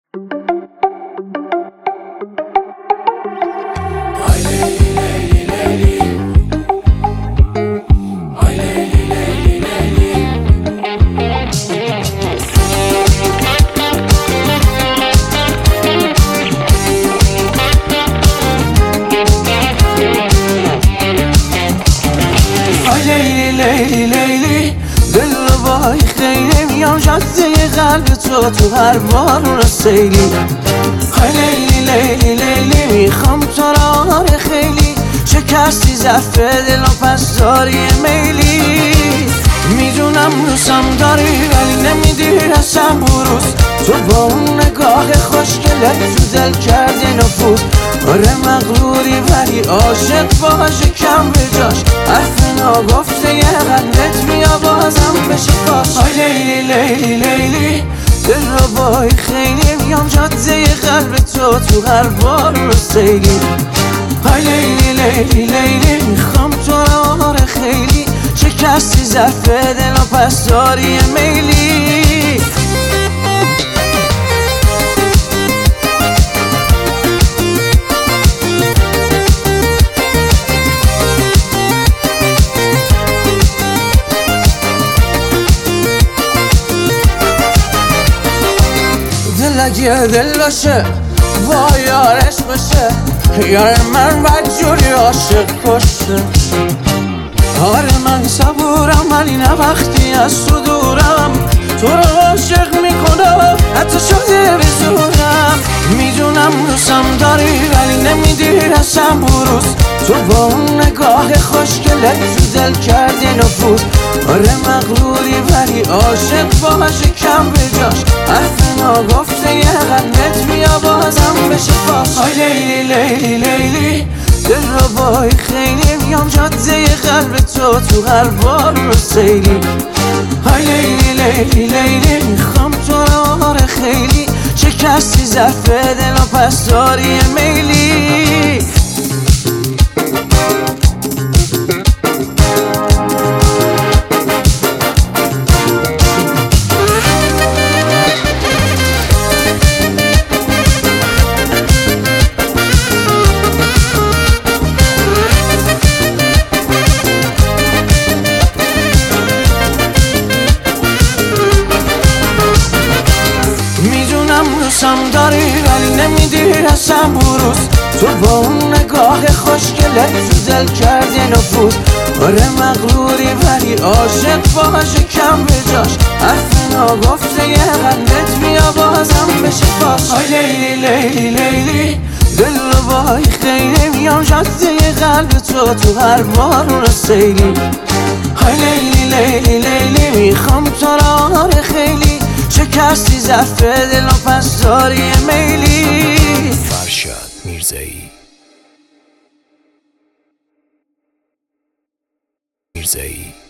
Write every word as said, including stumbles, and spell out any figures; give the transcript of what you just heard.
لیلی لیلی دل وای خیلی میام جاده قلب تو تو هر بارون سیلی های لیلی لیلی لیلی میخوام تو را خیلی شکستی ضعف دل و پس داری میلی میدونم دوستم داری ولی نمیدی رسم بروز تو با اون نگاه خوشگلت تو دل کردی نفوذ آره مغروری ولی عاشق باشه کم به جاش حرف ناگفته یه قلبت بیا بازم بشه پاش آی لیلی لیلی لیلی دل رو بای خیلی میام جاده قلب تو تو هر بار رو سیلی آی لیلی لیلی لیلی میخوام تو را خیلی شکستی ضعف دل و پس داری میلی دل اگه دل باشه با یارش باشه یار من بدجوری عاشق کشه آره من صبورم ولی نه وقتی از تو دورم تو رو عاشق میکنم حتی شده بزورم میدونم دوستم داری ولی نمیدی رسم بروز تو با اون نگاه خوشگلت تو دل کردی نفوذ آره مغروری ولی عاشق باشه کم به جاش حرف ناگفته یه قلبت بیا بازم بشه پاس آی لیلی لیلی لیلی دل رو بای خیلی میام جاده قلب تو تو هر بار رو سیلی های لیلی لیلی لیلی میخوام تو را خیلی شکستی ضعف دل و پس داری میلی دوستم داری ولی نمیدی رسم بروز تو با اون نگاه خوشگلت تو دل کردی نفوذ آره مغروری ولی عاشق باشه کم به جاش حرف ناگفته یه قلبت بیا بازم بشه پاس آی لیلی لیلی لیلی دل رو بای خیلی میام جاده قلب تو تو هر بارون سیلی های لیلی لیلی لیلی میخوام تو را خیلی شکستی ضعف دل و پس داری میلی فرشاد میرزایی میرزایی